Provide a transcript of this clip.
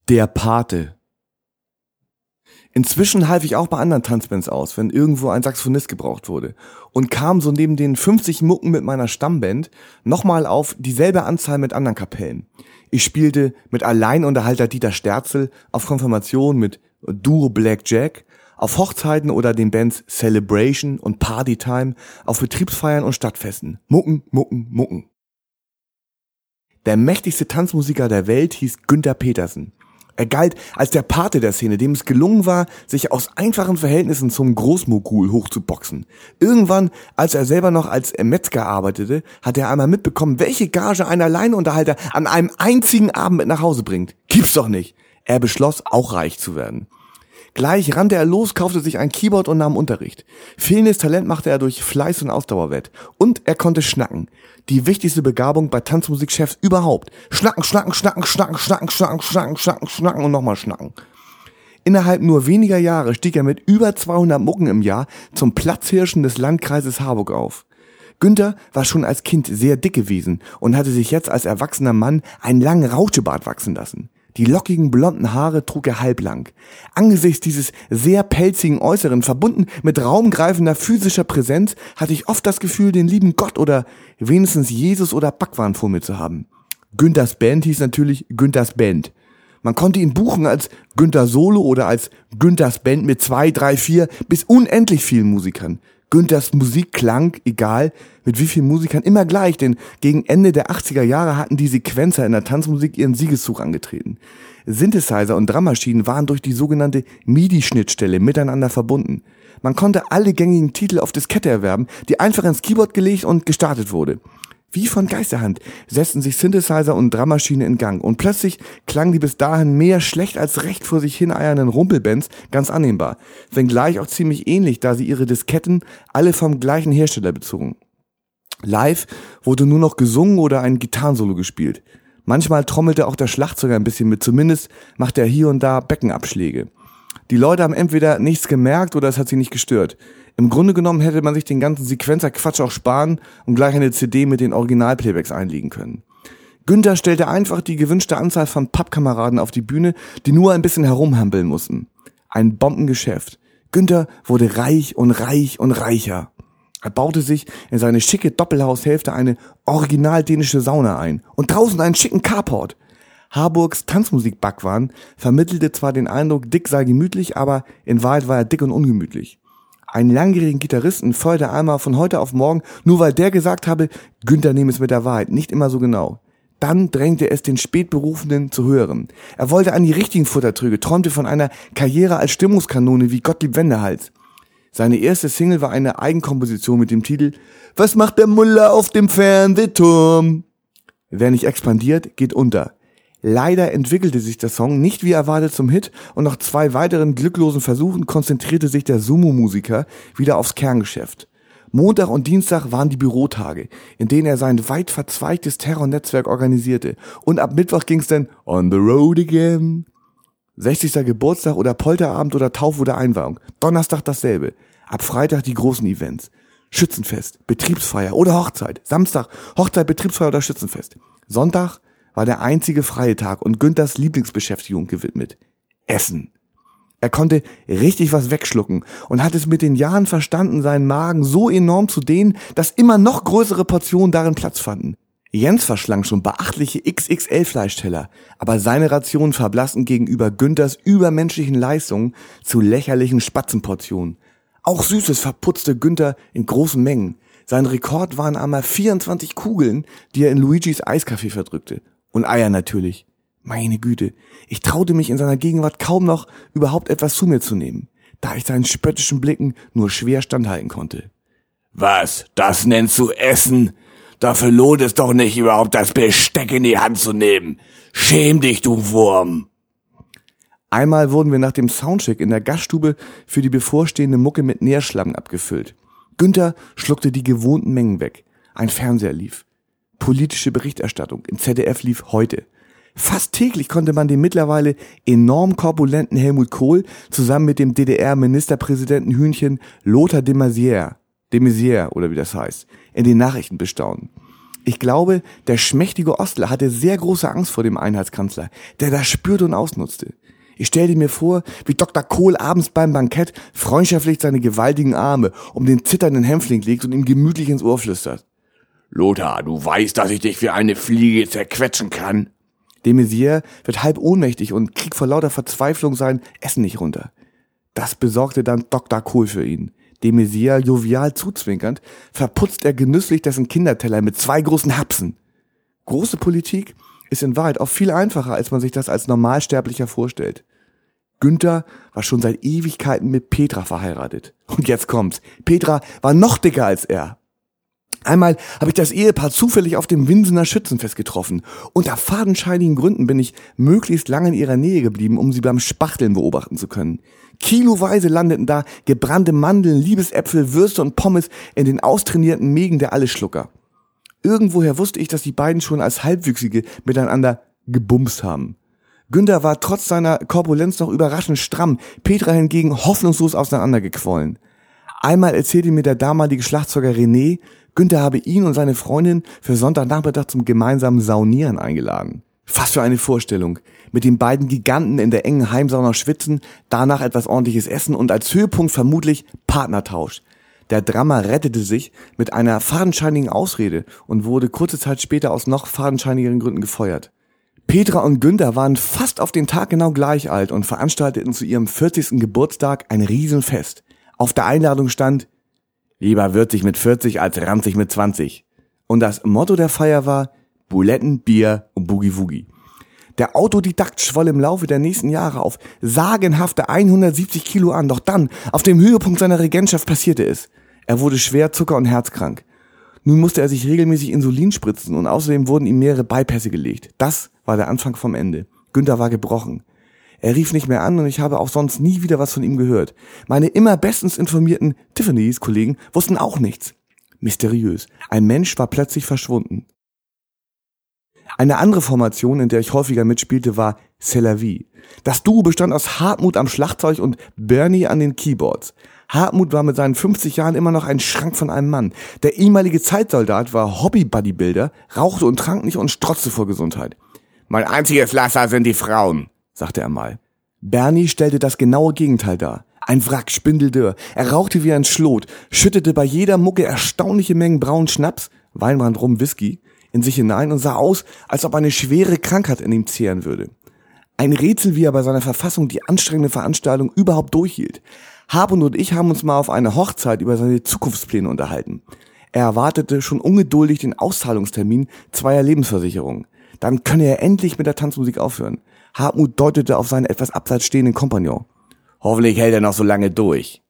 Der Pate. Inzwischen half ich auch bei anderen Tanzbands aus, wenn irgendwo ein Saxophonist gebraucht wurde, und kam so neben den 50 Mucken mit meiner Stammband nochmal auf dieselbe Anzahl mit anderen Kapellen. Ich spielte mit Alleinunterhalter Dieter Sterzel auf Konfirmation mit Duo Black Jack, auf Hochzeiten oder den Bands Celebration und Partytime, auf Betriebsfeiern und Stadtfesten. Mucken, Mucken, Mucken. Der mächtigste Tanzmusiker der Welt hieß Günther Petersen. Er galt als der Pate der Szene, dem es gelungen war, sich aus einfachen Verhältnissen zum Großmogul hochzuboxen. Irgendwann, als er selber noch als Metzger arbeitete, hat er einmal mitbekommen, welche Gage ein Alleinunterhalter an einem einzigen Abend mit nach Hause bringt. Gibt's doch nicht. Er beschloss, auch reich zu werden. Gleich rannte er los, kaufte sich ein Keyboard und nahm Unterricht. Fehlendes Talent machte er durch Fleiß und Ausdauer wett. Und er konnte schnacken. Die wichtigste Begabung bei Tanzmusikchefs überhaupt. Schnacken, schnacken, schnacken, schnacken, schnacken, schnacken, schnacken, schnacken, schnacken und nochmal schnacken. Innerhalb nur weniger Jahre stieg er mit über 200 Mucken im Jahr zum Platzhirschen des Landkreises Harburg auf. Günther war schon als Kind sehr dick gewesen und hatte sich jetzt als erwachsener Mann einen langen Rauschebart wachsen lassen. Die lockigen blonden Haare trug er halblang. Angesichts dieses sehr pelzigen Äußeren, verbunden mit raumgreifender physischer Präsenz, hatte ich oft das Gefühl, den lieben Gott oder wenigstens Jesus oder Bhagwan vor mir zu haben. Günthers Band hieß natürlich Günthers Band. Man konnte ihn buchen als Günther Solo oder als Günthers Band mit 2, 3, 4 bis unendlich vielen Musikern. Günthers Musik klang, egal mit wie vielen Musikern, immer gleich, denn gegen Ende der 80er Jahre hatten die Sequenzer in der Tanzmusik ihren Siegeszug angetreten. Synthesizer und Drummaschinen waren durch die sogenannte MIDI-Schnittstelle miteinander verbunden. Man konnte alle gängigen Titel auf Diskette erwerben, die einfach ins Keyboard gelegt und gestartet wurde. Wie von Geisterhand setzten sich Synthesizer und Drummaschine in Gang und plötzlich klangen die bis dahin mehr schlecht als recht vor sich hin eiernden Rumpelbands ganz annehmbar, wenngleich auch ziemlich ähnlich, da sie ihre Disketten alle vom gleichen Hersteller bezogen. Live wurde nur noch gesungen oder ein Gitarrensolo gespielt. Manchmal trommelte auch der Schlagzeuger ein bisschen mit, zumindest machte er hier und da Beckenabschläge. Die Leute haben entweder nichts gemerkt oder es hat sie nicht gestört. Im Grunde genommen hätte man sich den ganzen Sequenzer-Quatsch auch sparen und gleich eine CD mit den Originalplaybacks einlegen können. Günther stellte einfach die gewünschte Anzahl von Pappkameraden auf die Bühne, die nur ein bisschen herumhampeln mussten. Ein Bombengeschäft. Günther wurde reich und reich und reicher. Er baute sich in seine schicke Doppelhaushälfte eine original dänische Sauna ein und draußen einen schicken Carport. Harburgs Tanzmusik-Bhagwan vermittelte zwar den Eindruck, Dick sei gemütlich, aber in Wahrheit war er dick und ungemütlich. Einen langjährigen Gitarristen feuerte einmal von heute auf morgen, nur weil der gesagt habe, Günther nehme es mit der Wahrheit nicht immer so genau. Dann drängte es den Spätberufenen zu hören. Er wollte an die richtigen Futtertröge, träumte von einer Karriere als Stimmungskanone wie Gottlieb Wendehals. Seine erste Single war eine Eigenkomposition mit dem Titel »Was macht der Muller auf dem Fernsehturm?« Wer nicht expandiert, geht unter. Leider entwickelte sich der Song nicht wie erwartet zum Hit und nach 2 weiteren glücklosen Versuchen konzentrierte sich der Sumo-Musiker wieder aufs Kerngeschäft. Montag und Dienstag waren die Bürotage, in denen er sein weit verzweigtes Terrornetzwerk organisierte. Und ab Mittwoch ging's dann on the road again. 60. Geburtstag oder Polterabend oder Taufe oder Einweihung. Donnerstag dasselbe. Ab Freitag die großen Events. Schützenfest, Betriebsfeier oder Hochzeit. Samstag Hochzeit, Betriebsfeier oder Schützenfest. Sonntag war der einzige freie Tag und Günthers Lieblingsbeschäftigung gewidmet. Essen. Er konnte richtig was wegschlucken und hat es mit den Jahren verstanden, seinen Magen so enorm zu dehnen, dass immer noch größere Portionen darin Platz fanden. Jens verschlang schon beachtliche XXL-Fleischteller, aber seine Rationen verblassten gegenüber Günthers übermenschlichen Leistungen zu lächerlichen Spatzenportionen. Auch Süßes verputzte Günther in großen Mengen. Sein Rekord waren einmal 24 Kugeln, die er in Luigis Eiskaffee verdrückte. Und Eier natürlich. Meine Güte, ich traute mich in seiner Gegenwart kaum noch, überhaupt etwas zu mir zu nehmen, da ich seinen spöttischen Blicken nur schwer standhalten konnte. Was, das nennst du Essen? Dafür lohnt es doch nicht, überhaupt das Besteck in die Hand zu nehmen. Schäm dich, du Wurm! Einmal wurden wir nach dem Soundcheck in der Gaststube für die bevorstehende Mucke mit Nährschlangen abgefüllt. Günther schluckte die gewohnten Mengen weg. Ein Fernseher lief. Politische Berichterstattung im ZDF lief heute. Fast täglich konnte man den mittlerweile enorm korpulenten Helmut Kohl zusammen mit dem DDR-Ministerpräsidenten Hühnchen Lothar de Maizière oder wie das heißt, in den Nachrichten bestaunen. Ich glaube, der schmächtige Ostler hatte sehr große Angst vor dem Einheitskanzler, der das spürte und ausnutzte. Ich stellte mir vor, wie Dr. Kohl abends beim Bankett freundschaftlich seine gewaltigen Arme um den zitternden Hämpfling legt und ihm gemütlich ins Ohr flüstert. Lothar, du weißt, dass ich dich wie eine Fliege zerquetschen kann. De Maizière wird halb ohnmächtig und kriegt vor lauter Verzweiflung sein Essen nicht runter. Das besorgte dann Dr. Kohl für ihn. De Maizière jovial zuzwinkernd, verputzt er genüsslich dessen Kinderteller mit 2 großen Hapsen. Große Politik ist in Wahrheit auch viel einfacher, als man sich das als Normalsterblicher vorstellt. Günther war schon seit Ewigkeiten mit Petra verheiratet. Und jetzt kommt's. Petra war noch dicker als er. Einmal habe ich das Ehepaar zufällig auf dem Winsener Schützenfest getroffen. Unter fadenscheinigen Gründen bin ich möglichst lange in ihrer Nähe geblieben, um sie beim Spachteln beobachten zu können. Kiloweise landeten da gebrannte Mandeln, Liebesäpfel, Würste und Pommes in den austrainierten Mägen der Alleschlucker. Irgendwoher wusste ich, dass die beiden schon als Halbwüchsige miteinander gebumst haben. Günther war trotz seiner Korpulenz noch überraschend stramm, Petra hingegen hoffnungslos auseinandergequollen. Einmal erzählte mir der damalige Schlagzeuger René, Günther habe ihn und seine Freundin für Sonntagnachmittag zum gemeinsamen Saunieren eingeladen. Was für eine Vorstellung. Mit den beiden Giganten in der engen Heimsauna schwitzen, danach etwas ordentliches essen und als Höhepunkt vermutlich Partnertausch. Der Drummer rettete sich mit einer fadenscheinigen Ausrede und wurde kurze Zeit später aus noch fadenscheinigeren Gründen gefeuert. Petra und Günther waren fast auf den Tag genau gleich alt und veranstalteten zu ihrem 40. Geburtstag ein Riesenfest. Auf der Einladung stand: Lieber würzig mit 40 als ranzig mit 20. Und das Motto der Feier war: Buletten, Bier und Boogie-Woogie. Der Autodidakt schwoll im Laufe der nächsten Jahre auf sagenhafte 170 Kilo an, doch dann, auf dem Höhepunkt seiner Regentschaft, passierte es. Er wurde schwer zucker- und herzkrank. Nun musste er sich regelmäßig Insulin spritzen und außerdem wurden ihm mehrere Bypässe gelegt. Das war der Anfang vom Ende. Günther war gebrochen. Er rief nicht mehr an und ich habe auch sonst nie wieder was von ihm gehört. Meine immer bestens informierten Tiffany's-Kollegen wussten auch nichts. Mysteriös. Ein Mensch war plötzlich verschwunden. Eine andere Formation, in der ich häufiger mitspielte, war C'est la vie. Das Duo bestand aus Hartmut am Schlagzeug und Bernie an den Keyboards. Hartmut war mit seinen 50 Jahren immer noch ein Schrank von einem Mann. Der ehemalige Zeitsoldat war Hobby-Bodybuilder, rauchte und trank nicht und strotzte vor Gesundheit. Mein einziges Laster sind die Frauen, sagte er mal. Bernie stellte das genaue Gegenteil dar. Ein Wrack, spindeldürr. Er rauchte wie ein Schlot, schüttete bei jeder Mucke erstaunliche Mengen braunen Schnaps, Weinbrand, Rum, Whisky, in sich hinein und sah aus, als ob eine schwere Krankheit in ihm zehren würde. Ein Rätsel, wie er bei seiner Verfassung die anstrengende Veranstaltung überhaupt durchhielt. Hartmut und ich haben uns mal auf einer Hochzeit über seine Zukunftspläne unterhalten. Er erwartete schon ungeduldig den Auszahlungstermin 2 Lebensversicherungen. Dann könne er endlich mit der Tanzmusik aufhören. Hartmut deutete auf seinen etwas abseits stehenden Kompagnon. Hoffentlich hält er noch so lange durch.